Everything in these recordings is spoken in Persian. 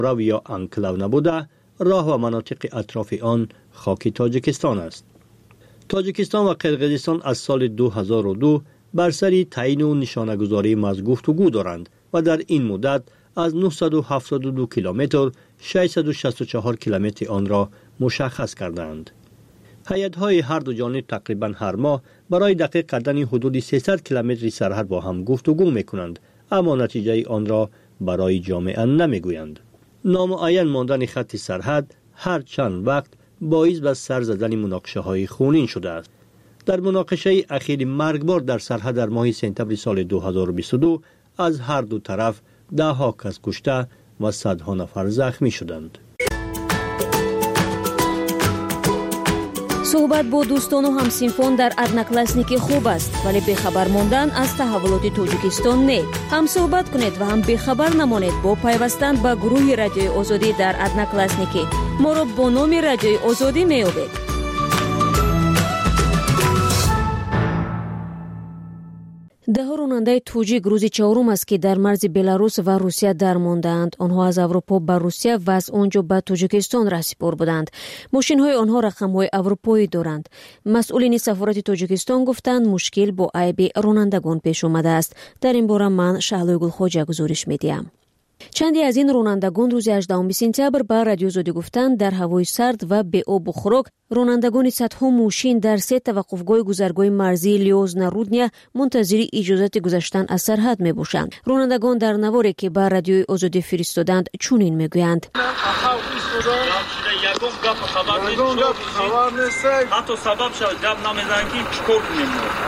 رو یا انکلو نبوده، راه و مناطق اطراف آن خاک تاجیکستان است. تاجیکستان و قرقیزستان از سال 2002 بر سر تعیین و نشانه‌گذاری از گفتگو دارند و در این مدت از 972 کیلومتر 664 کیلومتر آن را مشخص کردند. هیئت‌های هر دو جانب تقریباً هر ماه برای دقیق کردن حدود 300 کیلومتر سرحد با هم گفتگو می‌کنند، اما نتیجه آن را برای جامعه نمی‌گویند. نامعین ماندن خط سرحد هر چند وقت باعث به سر زدن مناقشه‌های خونین شده است. در مناقشه اخیر مرگبار در سرحد در ماه سپتامبر سال 2022 از هر دو طرف ده‌ها کس کشته و صدها نفر زخمی شدند. صحبت با دوستان و همسینفان در ادناکلاسنیکی خوب است، ولی بیخبر ماندن از تحولات تاجیکستان نه. هم صحبت کنید و هم بیخبر نمانید با پیوستن به گروه رادیوی آزادی در ادناکلاسنیکی. ما را با نام رادیوی آزادی می‌یابید. ده راننده توجیک روز چهارم است که در مرز بلاروس و روسیه درماندند. آنها از اروپا به روسیه و از آنجا به تاجیکستان رهسپار بودند. ماشین‌های آنها رقم‌های اروپایی دارند. مسئولین سفارت تاجیکستان گفتند مشکل با عیب رانندگان پیش آمده است. در این باره من شهلوی گلخواجه گزارش می‌دهم. چندی از این رانندگان روز 18 سپتامبر به رادیو آزادی گفتند در هوای سرد و بی آب و خوراک رانندگان صدها ماشین در سه توقفگاه گذرگاه مرزی لیوزنا رودنیا منتظر اجازت گذشتن از سرحد می باشند. رانندگان در نواری که به رادیو آزادی فرستادند چنین میگویند: حتی سبب شد جب نمیزنن که چیکار کنیم؟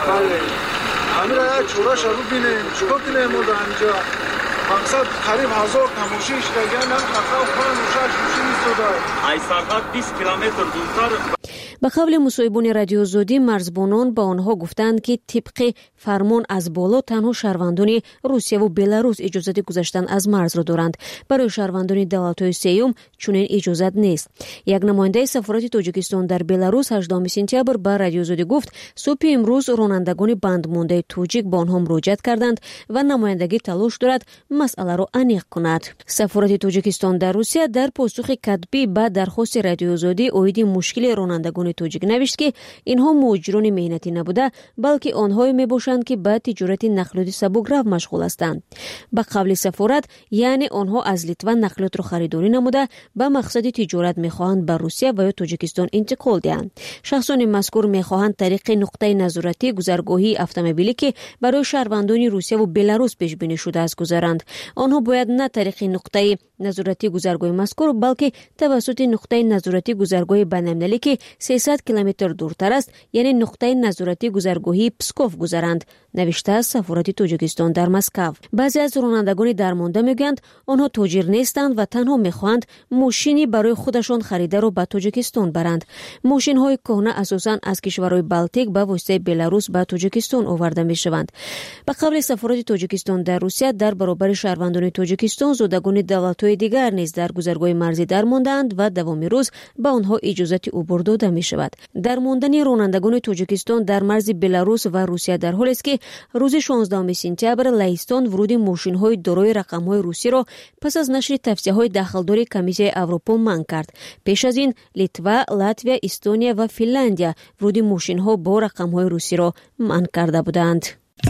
همین را چوراش رو بینیم چیکار کنیم اینجا؟ مقصد قریب 1000 تماشی اشتگان هم خواهد کنم و 6 ماشین ایستاده. ای سرحد 20 کیلومتر دورتر. به قول مصاحبان رادیو آزادی مرزبانان به آنها گفتند که طبق فرمان از بالا تنها شهروندان روسیه و بلاروس اجازه گذشتن از مرز را دارند. برای شهروندان دولت‌های سوم چنین اجازه نیست. یک نماینده سفارت تاجیکستان در بلاروس 18 سپتامبر به رادیو آزادی گفت صبح امروز رانندگان بندمانده توجیک با آنها مراجعه کردند و نمایندگی تلاش دارد مسئله را انیق کند. سفارت تاجیکستان در روسیه در پاسخ کتبی به درخواست رادیو آزادی اوید مشکل رانندگان توجیک نوشت که اینها مهاجران مهنتی نبوده بلکه آنهایی میباشند که به تجارت نقلیات سبک‌رو مشغول هستند. به قول سفارت یعنی آنها از لیتوا نقلیات را خریداری نموده به مقصد تجارت میخواهند به روسیه و یا تاجیکستان انتقال دهند. شخصان مذکور میخواهند طریق نقطه نظارتی گذرگاهی اتومبیلی که برای شهروندان روسیه و بلاروس پیش بینی شده است گذرند. آنها باید نه طریق نقطه نظارتی گذرگاه مذکور بلکه توسط نقطه نظارتی گذرگاه بین‌المللی که 300 کیلومتر دورتر است یعنی نقطه نظارتی گذرگاهی پسکوف گذرند، نوشته است سفارت تاجیکستان در مسکو. بعضی از رانندگان درمانده میگویند آنها تاجر نیستند و تنها میخواهند ماشینی برای خودشان خریده را به تاجیکستان برند. ماشین‌های کهنه اساساً از کشورهای بالتیک به واسطه بلاروس به تاجیکستان آورده میشوند. به قول سفارت تاجیکستان در روسیه در برابر شهروندان تاجیکستان زودگان دولت‌های دیگر نیز در گذرگاه مرزی درماندند و دوام روز به آنها اجازه عبور داده میشود. درماندن رانندگان تاجیکستان در مرز بلاروس و روسیه در حالی است که روز 16 سپتامبر لهستان ورود ماشین‌های دارای رقم‌های روسی را پس از نشر توصیه‌های داخلداری کمیسیون اروپا منع کرد. پیش از این لیتوا، لاتویا، استونیا و فنلاندیا ورود ماشین‌ها با رقم‌های روسی را منع کرده بودند.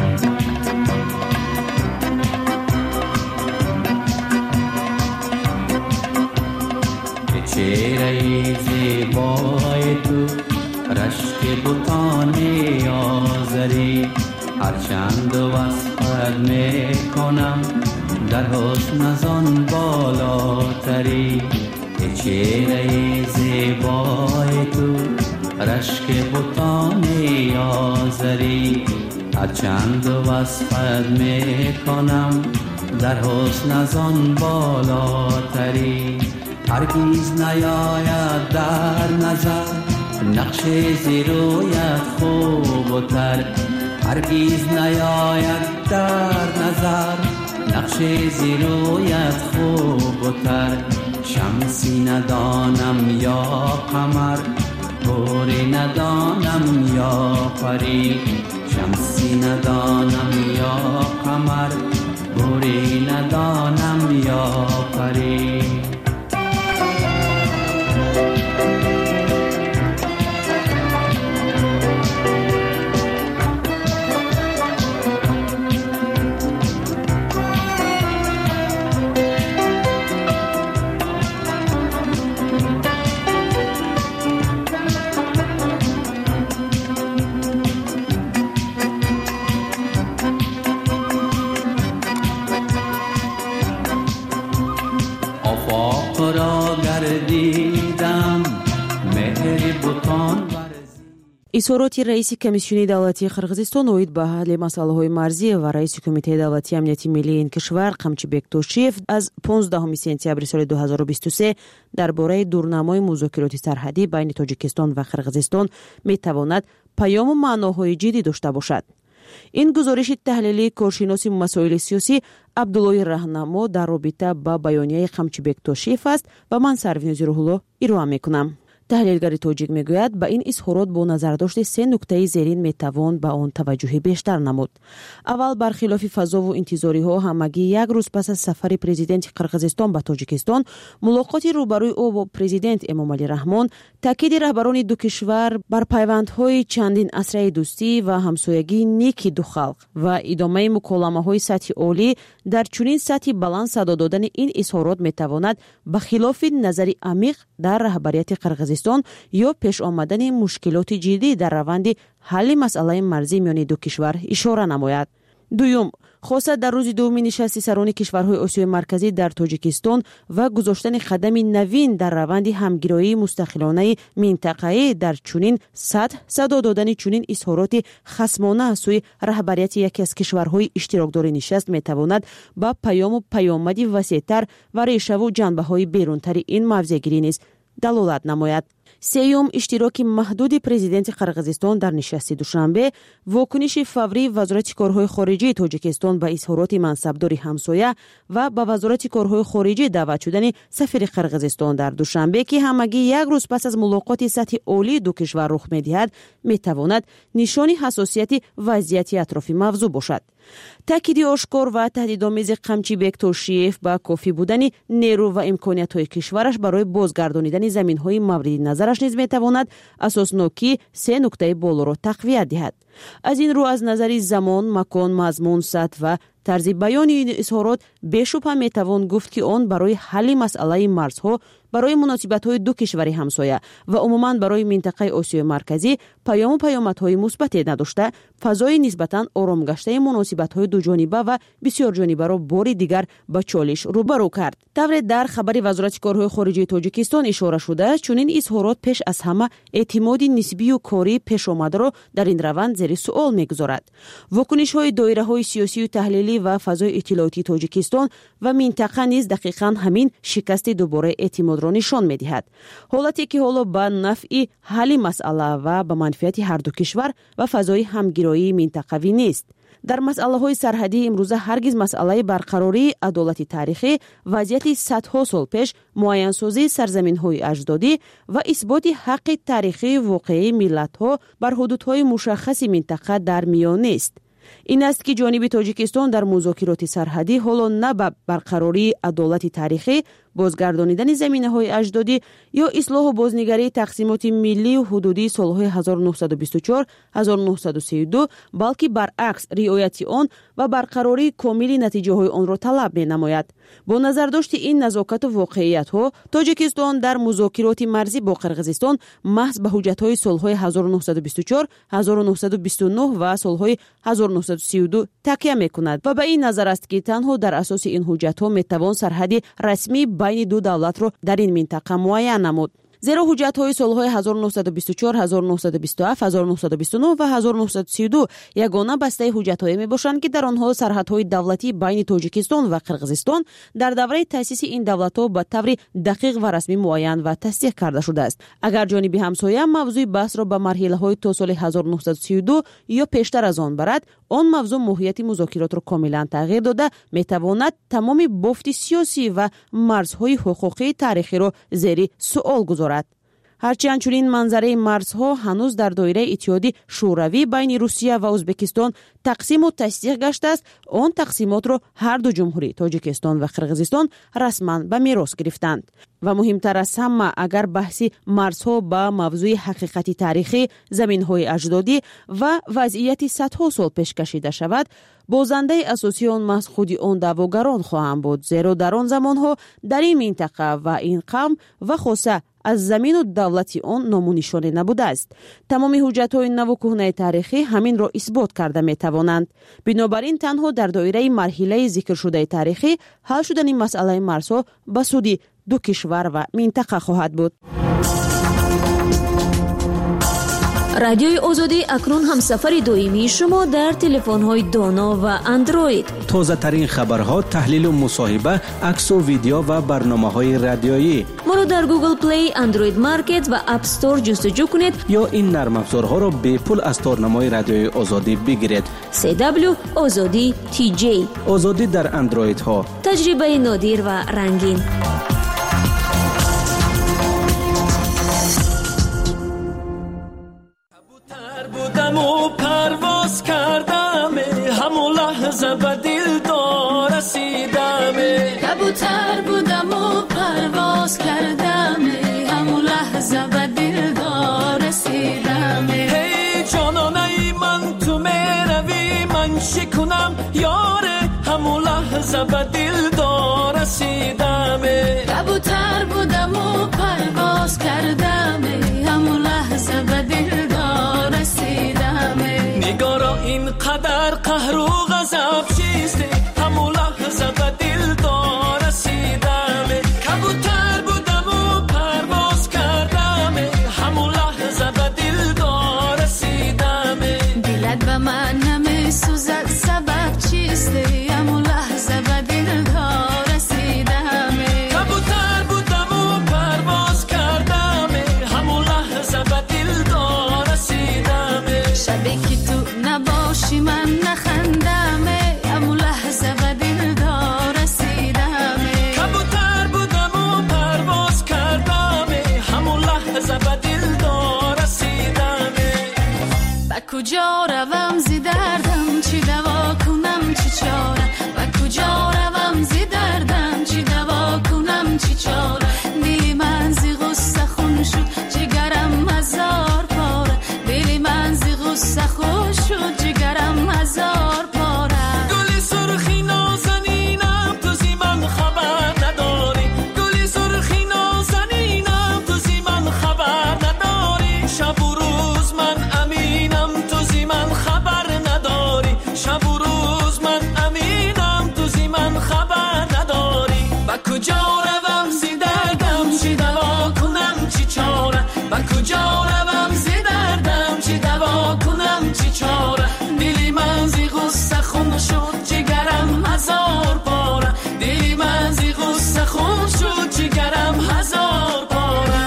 چهره زیبای تو رشک بوتانی آذری هرچند وصفت میکنم در حسن از آن بالاتری. چهره زیبای تو رشک بوتانی آذری هرچند وصفت میکنم در حسن از آن بالاتری. هرگیز نیاید در نظر نقش زیرویت خوب و تر. هرگیز نیاید در نظر نقش زیرویت خوب و تر. شمسی ندانم یا قمر بوری ندانم یا پری. شمسی ندانم یا قمر بوری ندانم یا پری. اظهارات رئیس کمیسیون دولتی قرقیزستان اوید به حل مسائل مرزی و رئیس کمیته دولتی امنیتی ملی این کشور قمچیبک توشیف از 15 سپتامبر سال 2023 درباره دورنمای مذاکرات سرحدی بین تاجیکستان و قرقیزستان میتواند پیام و معناهای جدی داشته باشد. این گزارش تحلیلی کارشناس مسائل سیاسی عبدالله راهنما در رابطه با بیانیه قمچیبک توشیف است و من سروین زیروهلو ارائه میکنم. تحلیلگر تاجیک میگوید با این اظهارات با نظرداشت 3 نکته زیرین میتوان به آن توجه بیشتر نمود. اول، برخلاف فضا و انتظاری ها، همگی یک روز پس از سفر پرزیدنت قرقیزستان به تاجیکستان، ملاقات روبروی او با پرزیدنت امامعلی رحمان تاکید رهبران دو کشور بر پیوندهای چندین عصره دوستی و همسایگی نیک دو خلق و ادامه مکالمه‌های سطح عالی در چنین سطح بلند صدا دادن این اظهارات میتواند به خلاف نظر عمیق در رهبریت قرقیزستان یا پیش آمدن مشکلات جدی در روند حل مسئله مرزی میان دو کشور اشاره نماید. دوم، خاصه در روز دوم نشست سران کشورهای آسیای مرکزی در تاجیکستان و گذاشتن قدم نوین در روند همگرایی مستقلانه منطقه‌ای در چنین سطح صدا دادن چنین اظهارات خصمانه از سوی رهبریت یکی از کشورهای اشتراکدار نشست میتواند با پیام و پیامدی وسیع‌تر و ریشه و جنبه‌های بیرونتر این موضوعگیری نیز دلالت نماید. سیوم، اشتراک محدود پرزیدنت قرقیزستان در نشست دوشنبه، واکنش فوری وزارت کارهای خارجه تاجیکستان به اظهارات منصبدار همسایه و به وزارت کارهای خارجه دعوت شدن سفیر قرقیزستان در دوشنبه که همگی یک روز پس از ملاقات سطح عالی دو کشور رخ می‌دهد میتواند نشان حساسیت وضعیت اطراف موضوع باشد. تاکید آشکار و تهدیدآمیز قمچیبک توشیف با کافی بودن نیرو و امکانیت‌های کشورش برای بازگردانیدن زمین‌های مورد نظرش نیز میتواند اساسناکی 3 نکته بالا را تقویت دهد. از این رو از نظر زمان، مکان، مضمون، سطح و طرز بیان این اظهارات بی‌شبهه میتوان گفت که آن برای حل مسئله مرزها، برای مناسبت‌های دو کشور همسایه و عموماً برای منطقه آسیای مرکزی پیام و پیامدهای مثبتی نداشته، فضای نسبتاً آرام گشته مناسبت‌های دو جانبه و بسیار جانبه را بار دیگر با چالش روبرو کرد. طور در خبر وزارت کارهای خارجه تاجیکستان اشاره شده، چنین اظهارات پیش از همه اعتماد نسبی و کاری پیش آمده را در این روند زیر سوال می‌گذارد. واکنش‌های دایره‌های سیاسی و تحلیلی و فضای اطلاعاتی تاجیکستان و منطقه نیز دقیقاً همین شکست دوباره اعتماد را نشان می‌دهد. حالتی که حالا به نفع حل مسئله و به منفعت هر دو کشور و فضای همگرایی منطقوی نیست. در مسئله‌های سرحدی امروزه هرگز مسئله برقراری عدالت تاریخی، وضعیت صدها سال پیش، معین‌سازی سرزمین‌های اجدادی و اثبات حق تاریخی واقعی ملت‌ها بر حدودهای مشخص منطقه در میان است. این است که جانب تاجیکستان در مذاکرات سرحدی حالا نه به برقراری عدالت تاریخی، بازگردانیدن زمینه‌های اجدادی یا اصلاح و بازنگری تقسیمات ملی و حدودی سالهای 1924 1932 بلکه برعکس رعایت آن و برقراری کامل نتیجه‌های آن را طلب می‌نماید. با نظر داشت این نزاکت و واقعیت‌ها، تاجیکستان در مذاکرات مرزی با قرقیزستان محض به حجت‌های سالهای 1924 1929 و سالهای 1932 تکیه می‌کند و به این نظر است که تنها در اساس این حجت‌ها می‌توان سرحد رسمی بین دو دولت را در این منطقه معین نمود. زیرا حجت‌های سالهای 1924 1927 1929 و 1932 یگانه بسته حجت‌هایی میباشند که در آنها سرحدهای دولتی بین تاجیکستان و قرقیزستان در دوره تأسیس این دولت‌ها به طور دقیق و رسمی معین و تصدیق کرده شده است. اگر جانب همسایه موضوع بحث را به مرحله‌های تا سال 1932 یا پیشتر از آن برد، آن موضوع ماهیت مذاکرات را کاملا تغییر داده میتواند تمام بافت سیاسی و مرزهای حقوقی تاریخی را زیر سوال گذارد. هرچند چنین منظره مرزها هنوز در دایره اتحاد شوروی بین روسیه و ازبکستان تقسیم و تصدیق گشته است، آن تقسیمات را هر دو جمهوری تاجیکستان و قرقیزستان رسما به میراث گرفتند. و مهمتر از همه، اگر بحث مرزها با موضوع حقیقتی تاریخی، زمین‌های اجدادی و وضعیت صدها سال پیش کشیده شود، بازنده اساسی آن محض خود آن دعواگران خواهند بود، زیرا در آن زمانها در این منطقه و این قوم و خاصه از زمین و دولتی آن نامونشانه نبوده است. تمام حجت‌های نو و کهنه تاریخی همین را اثبات کرده می‌توانند. بنابراین تنها در دایره مرحله ذکر شده تاریخی حل شدن این مسئله مرزها به سود دو کشور و منطقه خواهد بود. رادیوی آزادی اکنون هم سفر دائمی شما در تلفن‌های دانا و اندروید. تازه ترین خبرها، تحلیل و مصاحبه، عکس و ویدیو و برنامه‌های رادیویی. ما رو در گوگل پلی، اندروید مارکت و اپ استور جستجو کنید یا این نرم افزارها را به پول از تارنمای رادیوی آزادی بگیرید. CW آزادی TJ. آزادی در اندروید ها. تجربه نادر و رنگین. بودم و پرواز کردم، همون لحظه به دلدار رسیدم. کبوتر بودم و پرواز کردم، همون لحظه به دلدار رسیدم. هی جانانه من تو میروی من شکنم یاره، همون لحظه به دلدار رسیدم. کبوتر بودم و پرواز کردم، همون لحظه به دلدار رسیدم. نگارا اینقدر قهر و غضب چیسته، همون لحظه به دلدار رسیدم. کبوتر بودم و پرواز کردم، همون لحظه به دلدار رسیدم. دلت به من نمیسوزد سبب چیسته، همون لحظه به دلدار رسیدم. کبوتر بودم و پرواز کردم، همون لحظه به دلدار رسیدم. شبی که تو نباشی من نخندم، همون لحظه به دلدار رسیدم. کبوتر بودم و پرواز کردم، همون لحظه به دلدار رسیدم. با کجا روم زی دردم، چی دوا کنم چی چاره. با کجا روم زی دردم، چی دوا کنم چی چاره. دلی من زی غصه خون شد، جگرم هزار پاره. دلی من زی غصه خون شد، جگرم هزار پاره. گلی سرخی نازنینم تو زی من خبر نداری. گلی سرخی نازنینم تو زی من خبر نداری. شب و روز من امینم تو زی من خبر نداری. شب و روز من امینم تو زی من خبر نداری. با کجا روم زی دردم، چی دوا کنم چی چاره. با کجا روم زی دردم، چی دوا کنم چی چاره. دلی من زی غصه خون شد، جگرم هزار پاره. دلی من زی غصه خون شد، جگرم هزار پاره.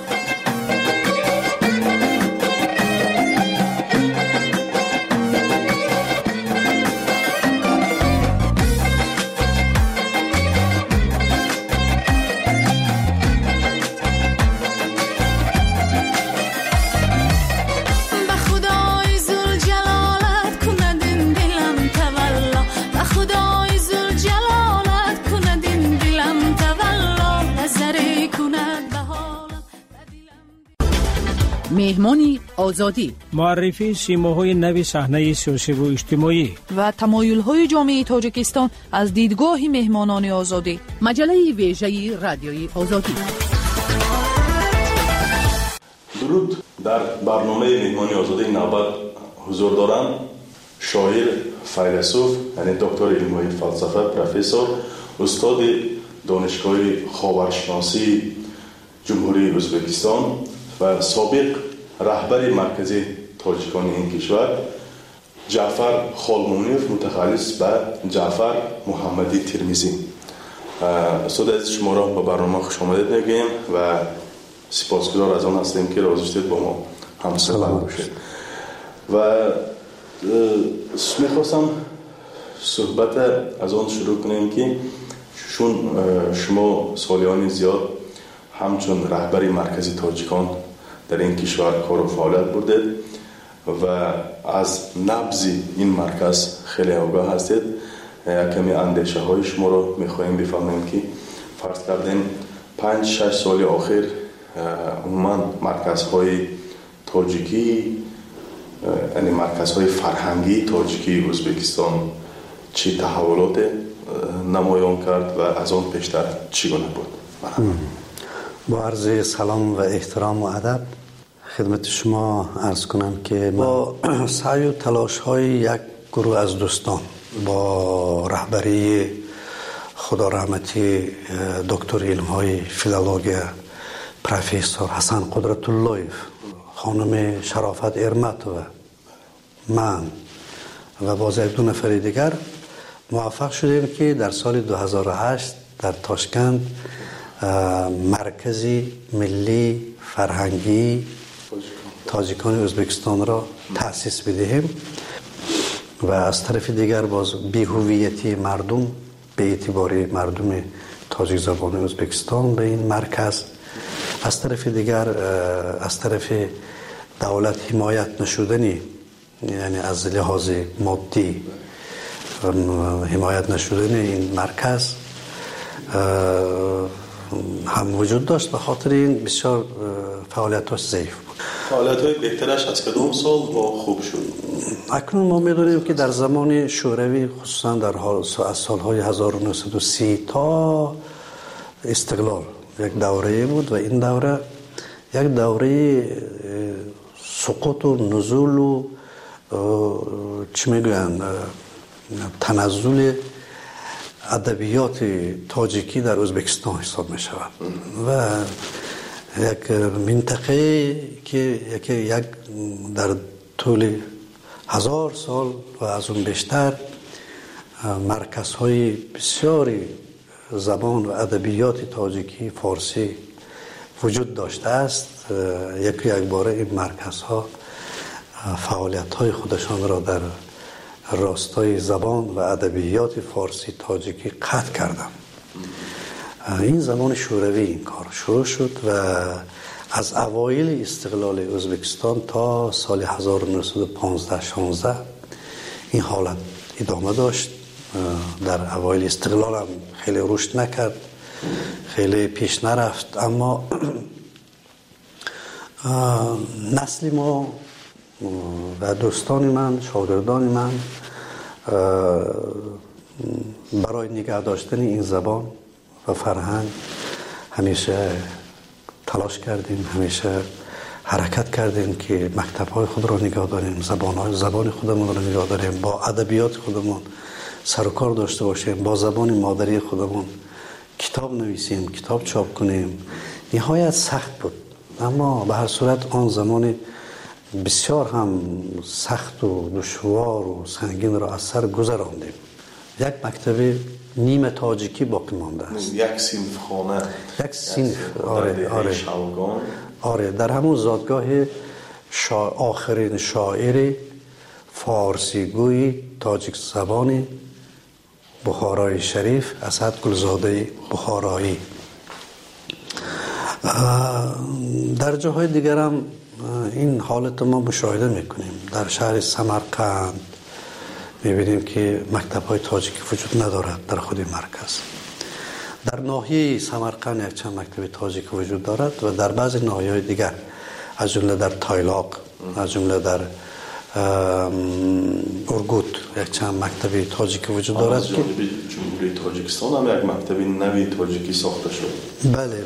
به خدای ذوالجلالت کند این دلم تولا. به خدای ذوالجلالت کند این دلم تولا. نظری کند به حالم به دلم. مهمانی آزادی، معرفی سیماهای نو صحنه سیاسی و اجتماعی و تمایل‌های جامعه تاجیکستان از دیدگاه مهمانان آزادی. مجله ویژه رادیوی آزادی. درود. در برنامه مهمانی آزادی نوبت حضور دارم شاعر، فیلسوف، یعنی دکتر علم‌های فلسفه، پروفسور، استاد دانشگاه خاورشناسی جمهوری ازبکستان و سابق رهبر مرکزی تاجیکان این کشور، جعفر خالمونیف، متخصص به جعفر محمدی ترمیزی. استاد از شما را به برنامه خوش آمدید میگیم و سپاسگزار از آن هستیم که راضی شدید با ما همصحبت باشید. و میخواستم صحبت از آن شروع کنیم که چون شما سالیان زیاد همچون رهبری مرکزی تاجیکان در این کشور کار و فعالیت بودید و از نبض این مرکز خیلی آگاه هستید. کمی اندیشه های شما رو میخواهیم بفهمیم که فرض کردیم 5-6 سال آخر عموما مرکزهای تاجیکی، یعنی مرکزهای فرهنگی تاجیکی ازبکستان چه تحولات نمایان کرد و از آن پیشتر چگونه بود؟ با عرض سلام و احترام و ادب خدمت شما عرض کنم که با سعی و تلاش های یک گروه از دوستان با رهبری خدا رحمتی دکتر علم های فیلولوژی پروفسور حسن قدرت الله خانم شرافت ارمت و من و باز یک 2 نفر دیگر موفق شدیم که در سال 2008 در تاشکند مرکزی ملی فرهنگی تاجیکان ازبکستان را تأسیس بدهیم و از طرف دیگر باز بی‌هویتی مردم به اعتبار مردم تاجیک زبان ازبکستان به این مرکز، از طرف دیگر از طرف دولت حمایت نشدنی، یعنی از لحاظ مادی حمایت نشدن این مرکز هم وجود داشت. به خاطر این بسیار فعالیتاش ضعیف بود. فعالیت‌های بهترش از کدام سال با خوب شد؟ اکنون ما می‌دونیم که در زمان شوروی خصوصا در از سال‌های 1930 تا استقلال یک دوره بود و این دوره یک دوره سقوط و نزول و چی میگوین تنزل ادبیات تاجیکی در ازبکستان حساب می شود و یک منطقه که یک در طول 1000 سال و از اون بیشتر مرکزهای بسیاری زبان و ادبیات تاجیکی فارسی وجود داشته است. یک باره این مرکزها فعالیت‌های خودشان را در راستای زبان و ادبیات فارسی تاجیکی قطع کردند. این زمان شوروی این کار شروع شد و از اوایل استقلال ازبکستان تا سال 1915-16 این حالت ادامه داشت. در اوایل استقلال هم خیلی رشد نکرد، خیلی پیش نرفت، اما نسل ما و دوستان من، شاگردان من برای نگه داشتن این زبان و فرهنگ همیشه تلاش کردیم، همیشه حرکت کردیم که مکتب‌های خود را نگه داریم، زبان خودمون را نگه داریم، با ادبیات خودمون سر و کار داشته باشیم، با زبان مادری خودمون کتاب نویسیم، کتاب چاپ کنیم. نهایت سخت بود، اما به هر صورت آن زمان بسیار هم سخت و دشوار و سنگین را از سر گذراندیم. یک مکتب نیمه تاجیکی باقی مانده است. یک صنف خانه، یک صنف، آره در همون زادگاه آخرین شاعر فارسی گوی تاجیک زبان بخارای شریف اسد گلزاده بخارایی. در جاهای دیگر هم این حالت ما مشاهده میکنیم. در شهر سمرقند میبینیم که مکتب‌های تاجیکی وجود ندارد در خود مرکز. در ناحیه سمرقند یک چند مکتب تاجیکی وجود دارد و در بعضی ناحیه‌های دیگر از جمله در تایلاق، از جمله در اورگوت یک چند مکتب تاجیکی وجود دارد که جمهوری تاجیکستان هم یک مکتب نوی تاجیکی ساخته شد. بله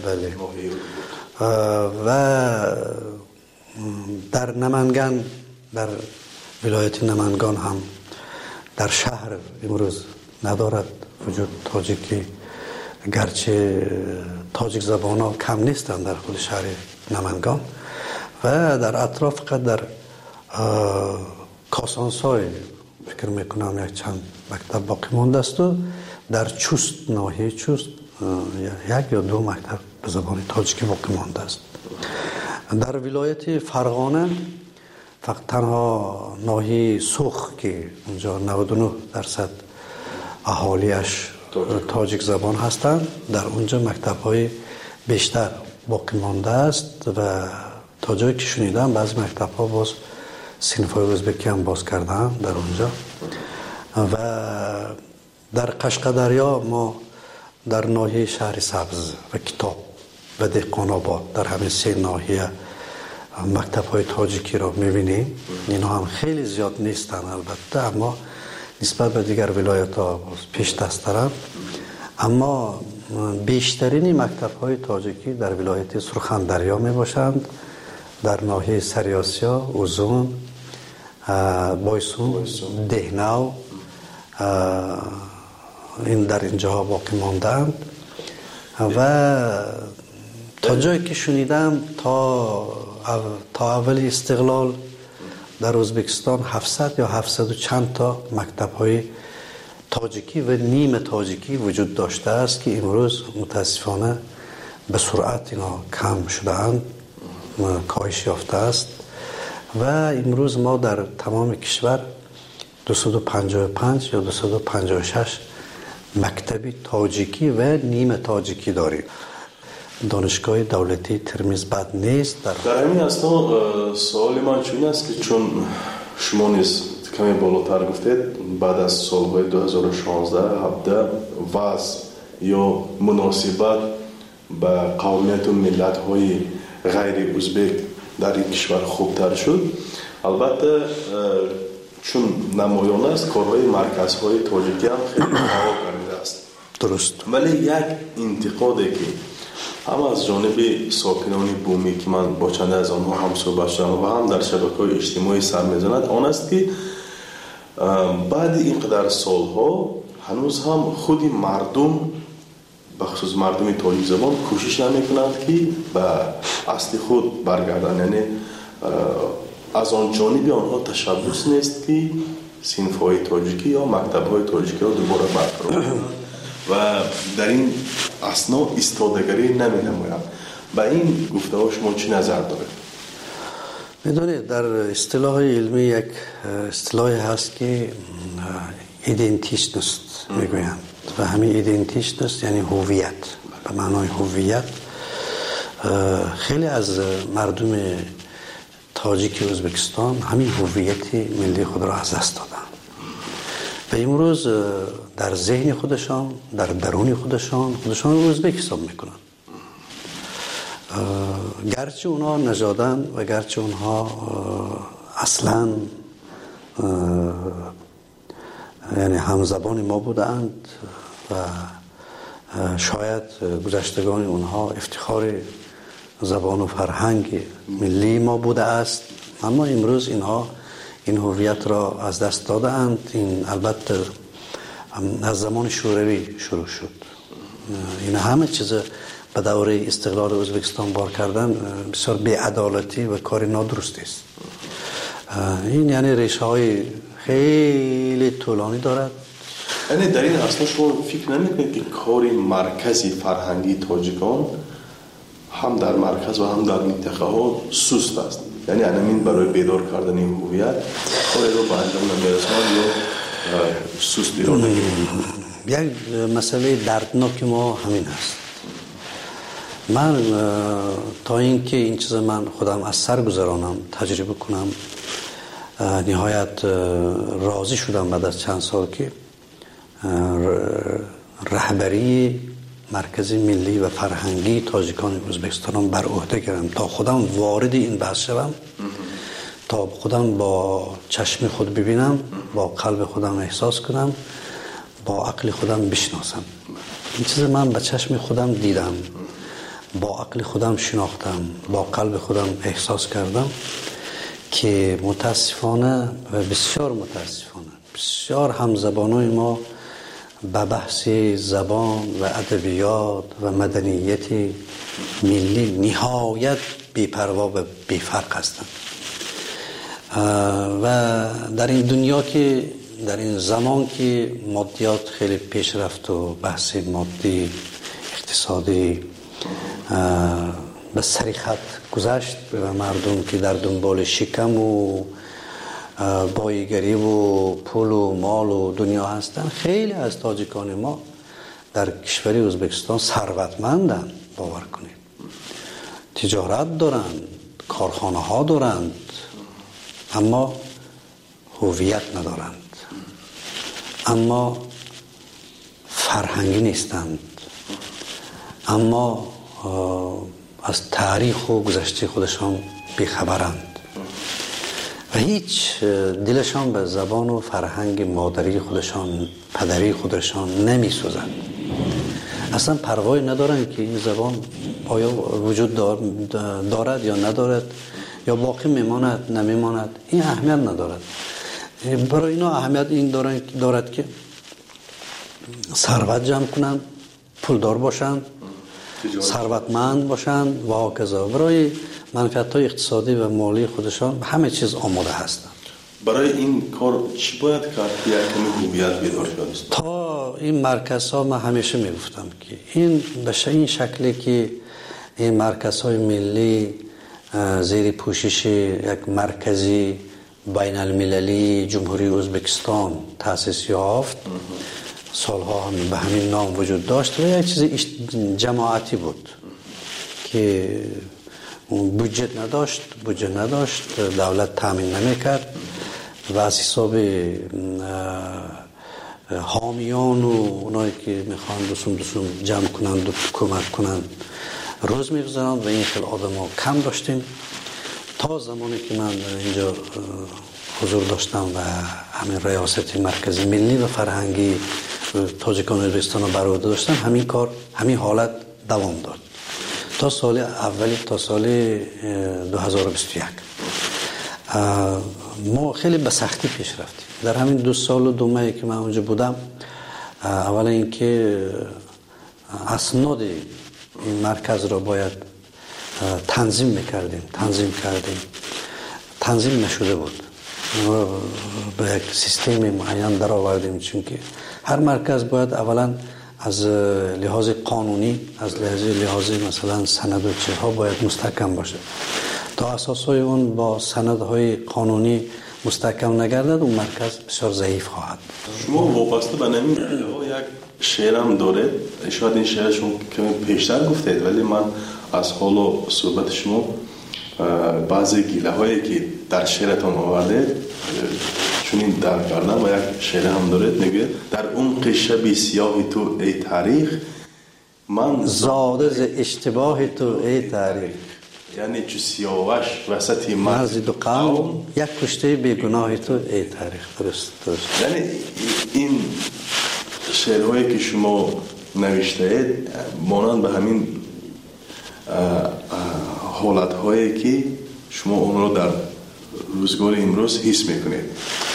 و در نمنگان، در ولایت نمنگان هم در شهر امروز ندارد وجود تاجیکی، گرچه تاجیک زبان ها کم نیستند در خود شهر نمنگان و در اطراف فقط در کاسانسای فکر میکنم یک چند مکتب باقی مانده است و در چوست، ناحیه چوست یک یا دو مکتب به زبان تاجیکی باقی مانده است. در ولایت فرغانه فقط تنها ناحیه سوخ که اونجا 99% اهالیش تاجیک زبان هستند، در اونجا مکتب‌های بیشتر باقی مانده است و تا جایی که شنیدم بعضی مکتب‌ها باز صنف‌های ازبکی هم باز کردن در اونجا. و در قشقدریا ما در ناحیه شهر سبز و کتاب و دهقان‌آباد در همین سه ناحیه مکتب‌های تاجیکی را می‌بینیم. اینا هم خیلی زیاد نیستن البته، اما نسبت به دیگر ولایت‌ها پیش دست دارند. اما بیشترین مکتب‌های تاجیکی در ولایت سرخندریا میباشند، در ناحیه سریاسیا، اوزون، بایسون، دهنو، این در اینجاها باقی ماندند و تا جایی که شنیدم تا تا اول استقلال در ازبکستان 700 یا 700 و چند تا مکتب‌های تاجیکی و نیم تاجیکی وجود داشته است که امروز متاسفانه به سرعت اینا کم شده اند، کاهش یافته است و امروز ما در تمام کشور 255 یا 256 مکتب تاجیکی و نیم تاجیکی داریم. دانشگاه دولتی ترمیز بد نیست. در همین اثنا سوال من چون است که چون شما نیز کمی بالاتر گفتید بعد از سالهای 2016 17 وضع یا مناسبت به قومیت و ملت های غیر ازبک در این کشور خوبتر شد. البته چون نمایان است کارهای مرکزهای تاجیکی هم خیلی فعال کرده است. درست. ولی یک انتقادی که هم از جانب ساکنان بومی که من با چند از آنها هم صحبت شدم و هم در شبکه‌های اجتماعی سر می‌زند آن است که بعد اینقدر سالها هنوز هم خود مردم بخصوص مردم تاجیک زبان کوشش نمی‌کنند که به اصل خود برگردند. یعنی از آن جانب آنها تشبس نیست که صنف‌های تاجیکی یا مکتب‌های تاجیکی را دوباره برقرار کنند و در این اثنا ایستادگی نمی‌نمایند. با این گفته‌ها شما چی نظر دارید؟ می‌دونید در اصطلاح علمی یک اصطلاحی هست که ایدنتیشنست میگویند و همین ایدنتیشنست یعنی هویت. به معنای هویت خیلی از مردم تاجیک ازبکستان همین هویت ملی خود را از دست دادن و امروز در ذهن خودشان در درون خودشان ازبک حساب میکنن، گرچه اونها نژادن و گرچه اونها اصلا یعنی همزبان ما بودند و شاید گذشتگان اونها افتخار زبان و فرهنگ ملی ما بوده است، اما امروز اینها این هویت را از دست دادند. این البته از زمان شوروی شروع شد. این همه چیز به دوره استقلال ازبکستان بار کردن بسیار بی‌عدالتی و کار نادرستی است. این یعنی ریشه های خیلی طولانی دارد. یعنی در این اصلا شما فکر نمی‌کنید که کار مرکزی فرهنگی تاجیکان هم در مرکز و هم در منطقه ها سست است؟ یعنی همین برای بیدار کردن این هویت کاری رو به انجام نمی‌رساند یا سست بیرون نمی‌گیرند؟ یک مسئله دردناک ما همین است. من تا اینکه این چیز من خودم از سر گذرانم تجربه کنم نهایت راضی شدم بعد از چند سال که رهبری مرکز ملی و فرهنگی تاجیکان ازبکستان بر عهده گرفتم تا خودم وارد این بحث شوم، تا خودم با چشم خود ببینم، با قلب خودم احساس کنم، با عقل خودم بشناسم. این چیز من با چشم خودم دیدم، با عقل خودم شناختم، با قلب خودم احساس کردم که متاسفانه و بسیار متاسفانه بسیار همزبانای ما به بحث زبان و ادبیات و مدنیت ملی نهایت بی‌پروا و بی‌فرق هستند و در این دنیا که در این زمان که مادیات خیلی پیش رفت و بحث مادی اقتصادی به سریخت گذشت و مردم که در دنبال شکم و بایگری و پول و مال و دنیا هستن، خیلی از تاجیکان ما در کشور ازبکستان ثروتمندند. باور کنید تجارت دارند، کارخانه ها دارند، اما هویت ندارند، اما فرهنگی نیستند، اما از تاریخ و گذشته خودشان بیخبرند و هیچ دلشان به زبان و فرهنگ مادری خودشان پدری خودشان نمی سوزند. اصلا پروای ندارند که این زبان آیا وجود دارد یا ندارد، یا باقی میماند نمیماند، این اهمیت ندارد. برای اینا اهمیت این دارد که ثروت جمع کنند، پولدار باشند ثروتمند باشند و هکذا. برای منفعت‌های اقتصادی و مالی خودشان همه چیز آماده هستند. برای این کار چی باید کرد که یکمی هویت بیدار شد؟ تا این مرکزها من همیشه میگفتم که این به این شکلی که این مرکزهای ملی زیر پوشش یک مرکزی بین المللی جمهوری ازبکستان تأسیس یافت، سالها هم به همین نام وجود داشت و یک چیز جماعتی بود که بودجه نداشت، دولت تامین نمیکرد و از حساب حامیان و اونایی که میخوان دوسم جمع کنند و کمک کنند روز میگذارند و این خیلی آدم ها کم داشتیم تا زمانی که من اینجا حضور داشتم و همین ریاست مرکزی ملی و فرهنگی تاجیکان و ازبکستان رو بر عهده داشتم. همین کار همین حالت دوام داد تا سال اولی، تا سال 2021. ما خیلی به سختی پیش رفتیم. در همین 2 سال و 2 ماهی که من اونجا بودم، اولا اینکه اسناد این مرکز را باید تنظیم کردیم. تنظیم نشده بود. ما به یک سیستم معین در آوردیم، چون که هر مرکز باید اولا از لحاظ قانونی، از لحاظ مثلا سند و چیزها باید مستحکم باشه. تا اساسای اون با سندهای قانونی مستحکم نگردد، اون مرکز بسیار ضعیف خواهد. شما وابسته به نمی یک شعرم داره، شاید این شعر شما کمی پیشتر گفتید، ولی من از حال و صحبت شما بعضی گیله هایی که در شعرتان آورده چون این در کردم و یک شعر هم داره، میگه در عمق شب سیاه تو ای تاریخ من زاده ز اشتباه تو ای تاریخ، یعنی چو سیاوش وسط مرز دو قوم یک کشته بیگناه تو ای تاریخ. درست. یعنی این شعرهایی که شما نوشته اید مانند به همین حالتهایی که شما اون رو در روزگار امروز حس میکنید.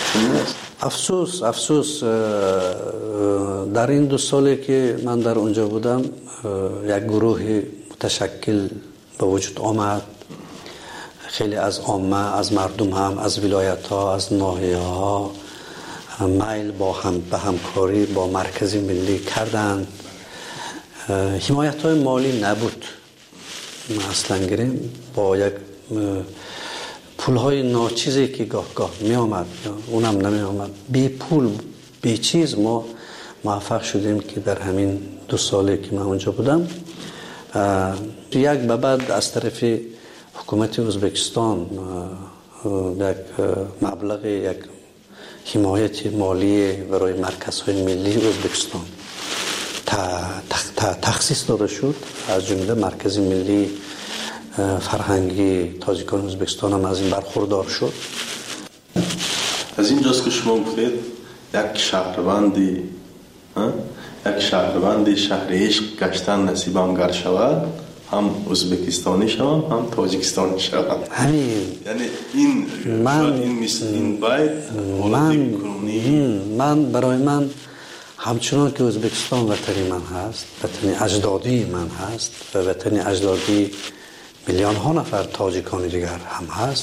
افسوس در این 2 سالی که من در اونجا بودم یک گروه متشکل به وجود آمد. خیلی از عامه، از مردم هم، از ولایت ها، از ناحیه ها میل به همکاری با مرکز ملی کردند. حمایت های مالی نبود. اصلا گریم با یک پولهای ناچیزی که گاه می آمد، اونم نمی آمد، بی پول بی چیز ما موفق شدیم که در همین 2 سالی که من اونجا بودم یک به بعد از طرف حکومت ازبکستان یک مبلغ، یک حمایت مالی برای مرکزهای ملی ازبکستان تخصیص داده شد. از جمله مرکز ملی فرهنگی تاجیکان ازبکستان هم از این برخوردار شد. از اینجاست که شما گفتید یک شهروندی شهر عشق گشتن نصیبم گر شود، هم ازبکستانی شوم هم تاجیکستانی شوم. یعنی این باید من برای من همچنان که ازبکستان وطنی من هست، وطنی اجدادی من هست و وطنی اجدادی میلیون ها نفر تاجیکان دیگر هم هست،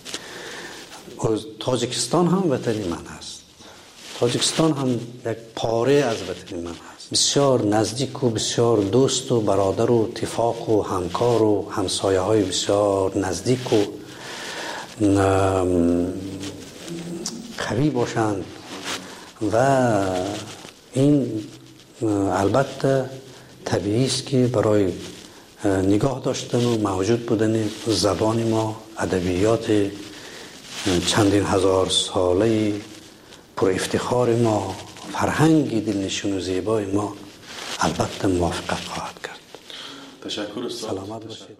تاجیکستان هم وطنی من هست. تاجیکستان هم یک پاره از وطن من هست. بسیار نزدیک و بسیار دوست و برادر و اتفاق و همکار و همسایه های بسیار نزدیک و قوی باشند و این البته طبیعی است که برای نگاه داشتن و موجود بودن زبان ما، ادبیات چندین هزار ساله پر افتخار ما، فرهنگ دلنشین و زیبای ما البته موافقت خواهد کرد. تشکر. سلامت باشید.